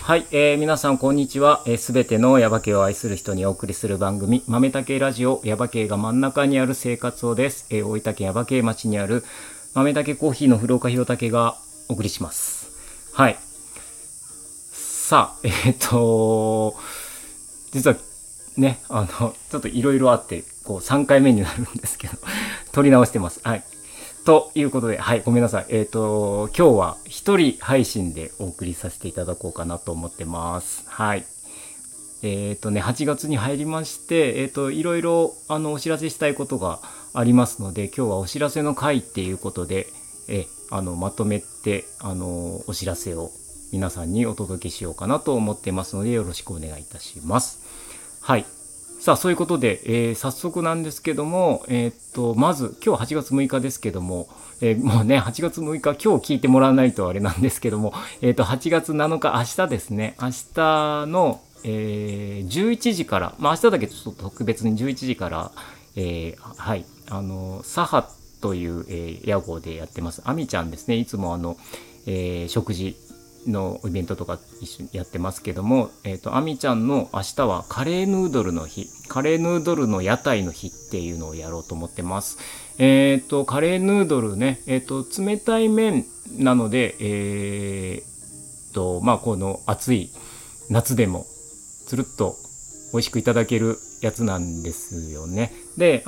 はい、皆さんこんにちは。すべてのヤバ系を愛する人にお送りする番組、豆たけラジオ、ヤバ系が真ん中にある生活をです。大分県ヤバ系町にある豆たけコーヒーの古岡弘武がお送りします。はい。さあ、実はね、ちょっといろいろあって、3回目になるんですけど、撮り直してます。はい。ということで、はい、ごめんなさい。今日は一人配信でお送りさせていただこうかなと思ってます。はい。8月に入りまして、いろいろ、お知らせしたいことがありますので、今日はお知らせの回っていうことで、まとめて、お知らせを皆さんにお届けしようかなと思ってますので、よろしくお願いいたします。はい。さあ、そういうことで、早速なんですけども、まず、今日8月6日ですけども、もうね、8月6日、今日聞いてもらわないとあれなんですけども、8月7日、明日ですね、明日の、11時から、明日だけちょっと特別に11時から、はい、サハという、屋号でやってます、アミちゃんですね、いつも食事、のイベントとか一緒にやってますけども、アミちゃんの明日はカレーヌードルの日、カレーヌードルの屋台の日っていうのをやろうと思ってます。カレーヌードルね、冷たい麺なので、この暑い夏でもつるっと美味しくいただけるやつなんですよね。で、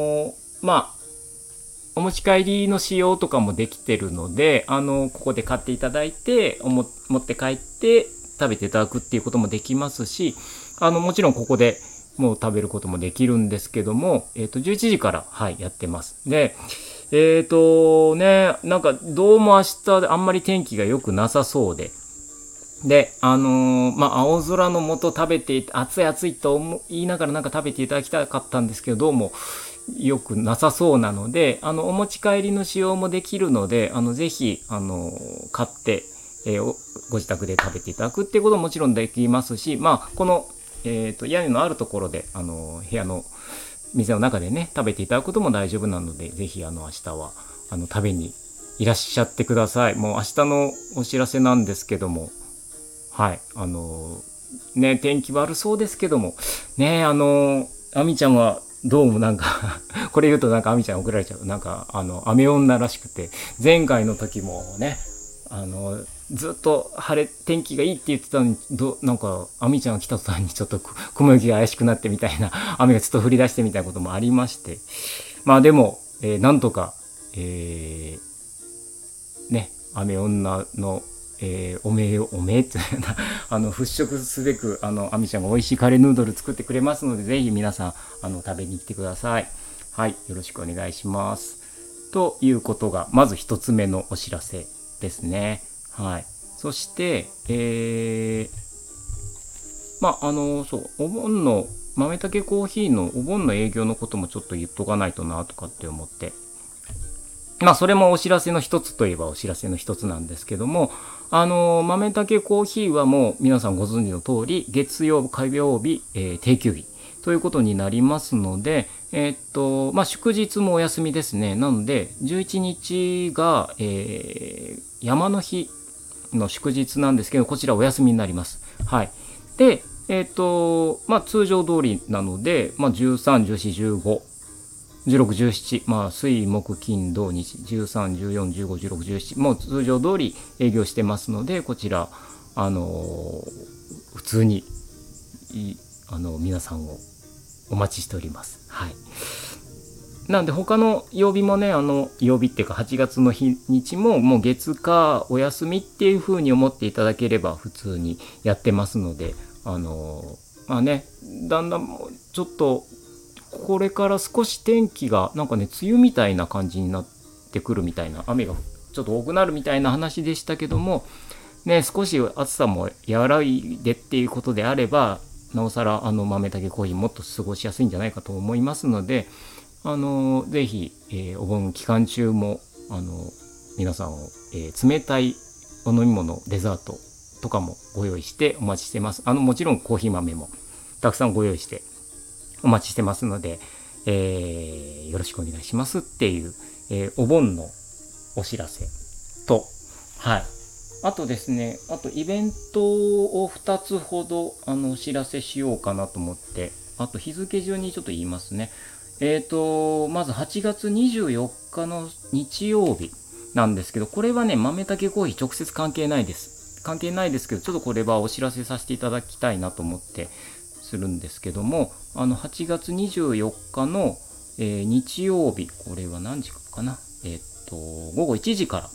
お持ち帰りの仕様とかもできてるので、ここで買っていただいて持って帰って食べていただくっていうこともできますし、もちろんここでもう食べることもできるんですけども、11時から、はい、やってます。で、なんかどうも明日あんまり天気が良くなさそうで、青空の下食べて、暑い暑いと言いながらなんか食べていただきたかったんですけど、どうもよくなさそうなので、お持ち帰りの使用もできるので、ぜひ、買って、ご自宅で食べていただくっていうことももちろんできますし、この、屋根のあるところで、部屋の店の中でね、食べていただくことも大丈夫なので、ぜひ、明日は、食べにいらっしゃってください。もう明日のお知らせなんですけども、はい、ね、天気悪そうですけども、ね、アミちゃんはどうもなんかこれ言うとなんかアミちゃん怒られちゃう。なんか、雨女らしくて、前回の時もね、ずっと天気がいいって言ってたのに、なんか、アミちゃんが来た途端にちょっと雲行きが怪しくなってみたいな、雨がちょっと降り出してみたいなこともありまして、まあでも、なんとか、ね、雨女の、おめえって払拭すべくアミちゃんが美味しいカレーヌードル作ってくれますので、ぜひ皆さん食べに来てください。はい、よろしくお願いします。ということがまず一つ目のお知らせですね。はい。そして、お盆の豆たけコーヒーのお盆の営業のこともちょっと言っとかないとなとかって思って。それもお知らせの一つといえばお知らせの一つなんですけども、豆たけコーヒーはもう皆さんご存知の通り、月曜、火曜日、定休日ということになりますので、祝日もお休みですね。なので、11日が、山の日の祝日なんですけど、こちらお休みになります。はい。で、通常通りなので、13、14、15、16、17、水、木、金、土、日、13、14、15、16、17、もう通常通り営業してますので、こちら、普通に、皆さんをお待ちしております。はい。なんで他の曜日もね、曜日っていうか8月の日にちももう月火お休みっていう風に思っていただければ普通にやってますので、だんだんちょっとこれから少し天気がなんかね、梅雨みたいな感じになってくるみたいな、雨がちょっと多くなるみたいな話でしたけども、ね、少し暑さも和らいでっていうことであれば、なおさら豆たけコーヒーもっと過ごしやすいんじゃないかと思いますので、ぜひ、お盆期間中も皆さんを、冷たいお飲み物、デザートとかもご用意してお待ちしてます。もちろんコーヒー豆もたくさんご用意してお待ちしてますので、よろしくお願いしますっていう、お盆のお知らせと、はい。 あとですね、あとイベントを2つほどお知らせしようかなと思って、あと日付順にちょっと言いますね。まず8月24日の日曜日なんですけど、これはね、豆たけコーヒー直接関係ないです。関係ないですけど、ちょっとこれはお知らせさせていただきたいなと思ってするんですけども、8月24日の、日曜日、これは何時かな、午後1時から、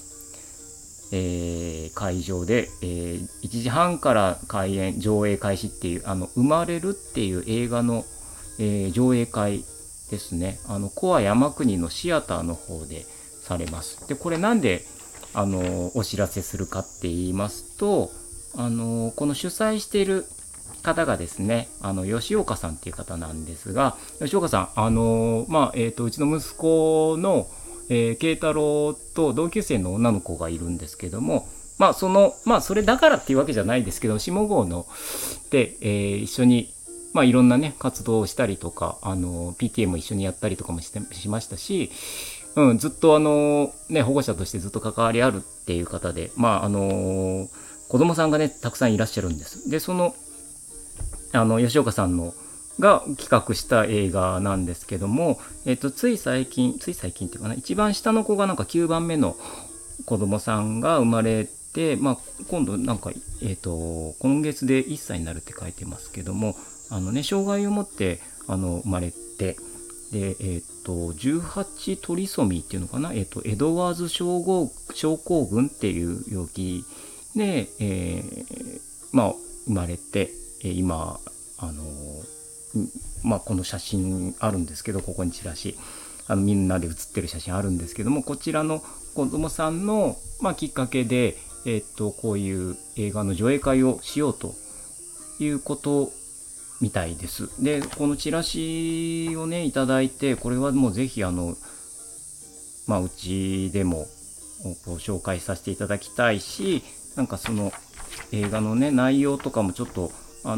会場で、1時半から開演上映開始っていう生まれるっていう映画の、上映会ですね。コア山国のシアターの方でされます。でこれなんでお知らせするかって言いますと、この主催している方がですね、吉岡さんっていう方なんですが、吉岡さんうちの息子の慶太郎と同級生の女の子がいるんですけども、それだからっていうわけじゃないですけど、下郷ので、一緒にいろんなね活動をしたりとか、PTA も一緒にやったりとかもしましたし、ずっと保護者としてずっと関わりあるっていう方で、子供さんがねたくさんいらっしゃるんです。でその吉岡さんのが企画した映画なんですけども、つい最近っていうかな、一番下の子がなんか9番目の子供さんが生まれて、今度なんか、今月で1歳になるって書いてますけども、障害を持って生まれて、で18トリソミーっていうのかな、エドワーズ症候群っていう病気で、生まれて、今この写真あるんですけど、ここにチラシみんなで写ってる写真あるんですけども、こちらの子どもさんの、きっかけで、こういう映画の上映会をしようということみたいです。でこのチラシをねいただいて、これはもうぜひうちでもご紹介させていただきたいし、なんかその映画のね内容とかもちょっと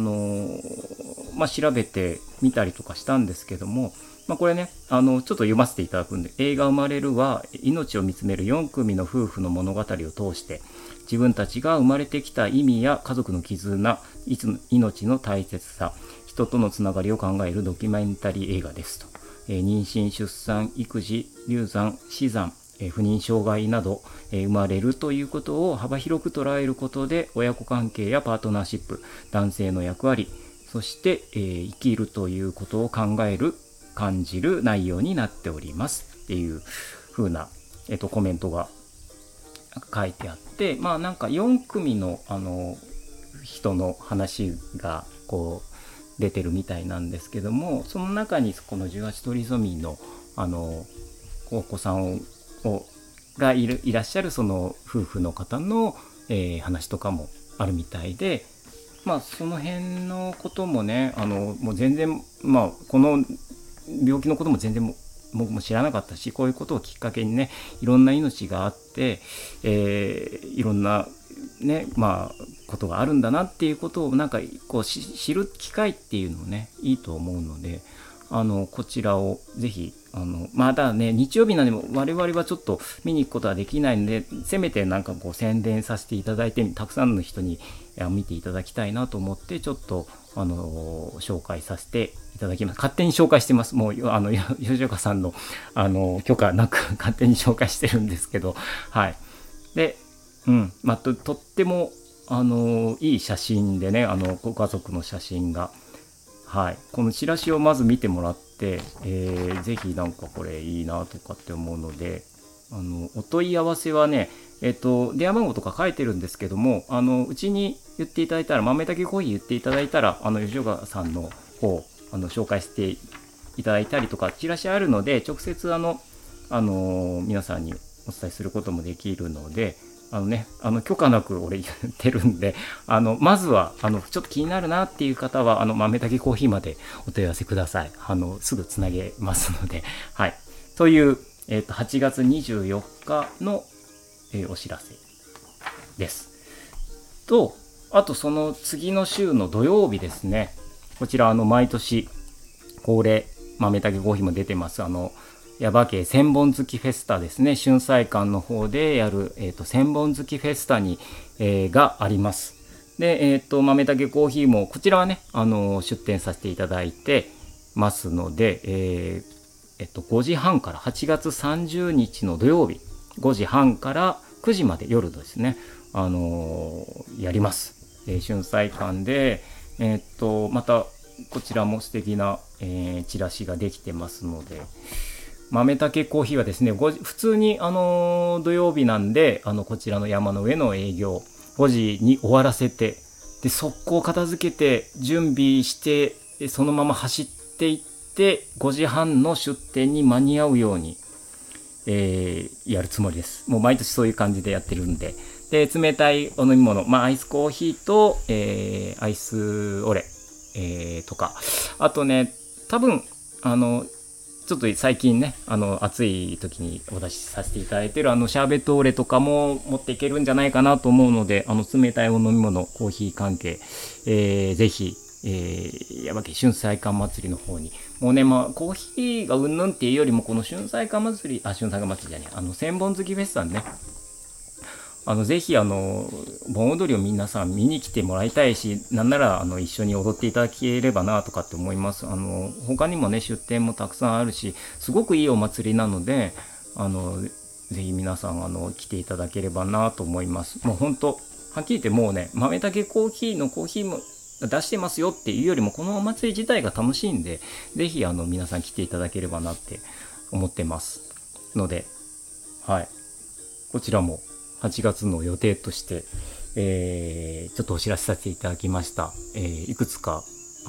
調べてみたりとかしたんですけども、これねちょっと読ませていただくんで、映画生まれるは命を見つめる4組の夫婦の物語を通して、自分たちが生まれてきた意味や家族の絆、命の大切さ、人とのつながりを考えるドキュメンタリー映画ですと。妊娠、出産、育児、流産、死産、不妊障害など、生まれるということを幅広く捉えることで、親子関係やパートナーシップ、男性の役割、そして、生きるということを考える、感じる内容になっておりますっていう風な、コメントが書いてあって、なんか4組の人の話がこう出てるみたいなんですけども、その中にこの18トリソミーのお子さんがいらっしゃるその夫婦の方の、話とかもあるみたいで、その辺のこともねもう全然この病気のことも全然僕も知らなかったし、こういうことをきっかけにねいろんな命があって、いろんなねことがあるんだなっていうことをなんかこう知る機会っていうのもねいいと思うので、こちらをぜひまだね日曜日なんで我々はちょっと見に行くことはできないので、せめてなんかこう宣伝させていただいて、たくさんの人に見ていただきたいなと思って、ちょっと紹介させていただきます。勝手に紹介してます。もう吉岡さんの許可なく勝手に紹介してるんですけど、はい。で、とってもいい写真でね、ご家族の写真が、はい、このチラシをまず見てもらって、ぜひなんかこれいいなとかって思うので、お問い合わせはね、電話番号とか書いてるんですけども、うちに言っていただいたら、豆たけコーヒー言っていただいたら、吉岡さんの方紹介していただいたりとか、チラシあるので直接皆さんにお伝えすることもできるので、許可なく俺言ってるんで、まずはちょっと気になるなっていう方は豆たけコーヒーまでお問い合わせください。すぐつなげますので、はい。という、8月24日の、お知らせです。と、あとその次の週の土曜日ですね。こちら毎年恒例豆たけコーヒーも出てます耶馬渓千本月フェスタですね、春菜館の方でやる、千本月フェスタに、があります。で、豆たけコーヒーもこちらはね、出店させていただいてますので、5時半から8月30日の土曜日5時半から9時まで夜ですね、やります。春菜館で、またこちらも素敵な、チラシができてますので、豆たけコーヒーはですね、普通に、土曜日なんでこちらの山の上の営業5時に終わらせて、で速攻片付けて準備してそのまま走っていって5時半の出店に間に合うように、やるつもりです。もう毎年そういう感じでやってるんで。で冷たいお飲み物、アイスコーヒーと、アイスオレ、とか、あとね、多分ちょっと最近ね、暑い時にお出しさせていただいてるシャーベットオレとかも持っていけるんじゃないかなと思うので、冷たいお飲み物、コーヒー関係、ぜひ、耶馬渓春菜館祭りの方に、もうね、コーヒーがうんぬんっていうよりも、この春菜館祭り、春菜館祭りじゃねえ、千本月フェスタね、ぜひ盆踊りを皆さん見に来てもらいたいし、なんなら一緒に踊っていただければなとかって思います。他にもね、出店もたくさんあるし、すごくいいお祭りなので、ぜひ皆さん来ていただければなと思います。もう本当はっきり言って、もうね、豆たけコーヒーのコーヒーも出してますよっていうよりも、このお祭り自体が楽しいんで、ぜひ皆さん来ていただければなって思ってますので、はい、こちらも8月の予定として、ちょっとお知らせさせていただきました。いくつか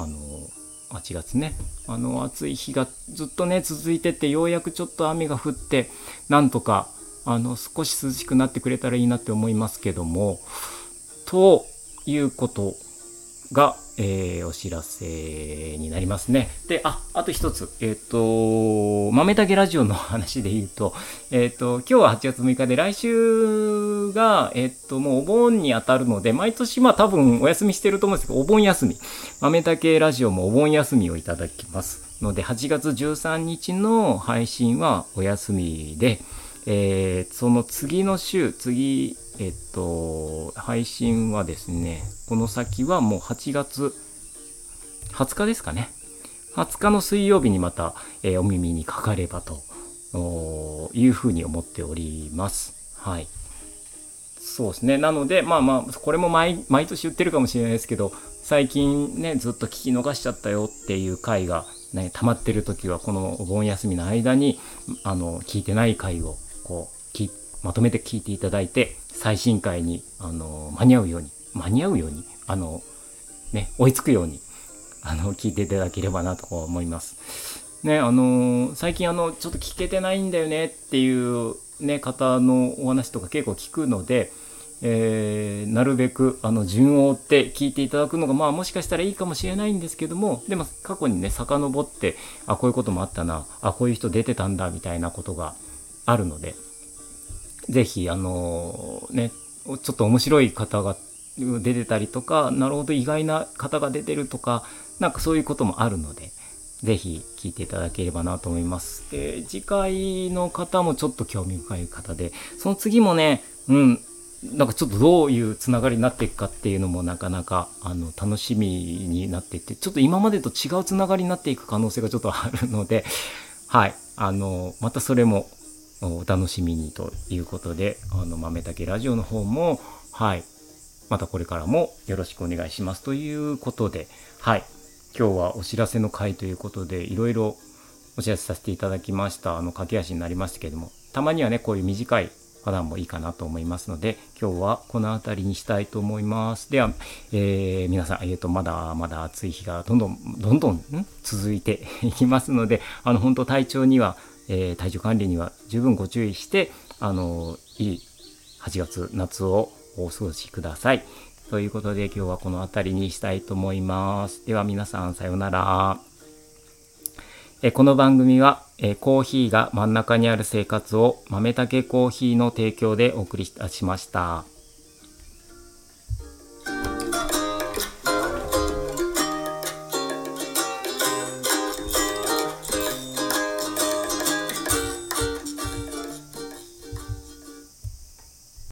8月ね、暑い日がずっとね続いてて、ようやくちょっと雨が降って、なんとか少し涼しくなってくれたらいいなって思いますけども、ということが、お知らせになりますね。で、あと一つ、豆たけラジオの話で言うと、今日は8月6日で、来週が、もうお盆に当たるので、毎年多分お休みしてると思うんですけど、お盆休み、豆たけラジオもお盆休みをいただきますので、8月13日の配信はお休みで、その次の週、配信はですね、この先はもう8月20日ですかね。20日の水曜日にまた、お耳にかかればというふうに思っております。はい。そうですね。なので、これも毎年言ってるかもしれないですけど、最近ね、ずっと聞き逃しちゃったよっていう回が、ね、溜まってる時は、このお盆休みの間に、聞いてない回を、まとめて聞いていただいて、最新回に間に合うように追いつくように聞いていただければなと思いますね。最近ちょっと聞けてないんだよねっていうね方のお話とか結構聞くので、なるべく順を追って聞いていただくのがもしかしたらいいかもしれないんですけども、でも過去にね遡って、こういうこともあったな、こういう人出てたんだみたいなことがあるので、ぜひちょっと面白い方が出てたりとか、なるほど意外な方が出てるとか、なんかそういうこともあるので、ぜひ聞いていただければなと思います。次回の方もちょっと興味深い方で、その次もね、なんかちょっとどういうつながりになっていくかっていうのもなかなか楽しみになっていて、ちょっと今までと違うつながりになっていく可能性がちょっとあるので、はい、またそれもお楽しみにということで、豆たけラジオの方も、はい、またこれからもよろしくお願いしますということで、はい、今日はお知らせの回ということで、いろいろお知らせさせていただきました。駆け足になりましたけれども、たまにはねこういう短い話談もいいかなと思いますので、今日はこの辺りにしたいと思います。では、皆さん、まだまだ暑い日がどんどん続いていきますので、本当体調管理には十分ご注意して、いい8月夏をお過ごしください。ということで今日はこの辺りにしたいと思います。では皆さんさようなら。この番組はコーヒーが真ん中にある生活を豆たけコーヒーの提供でお送りいたしました。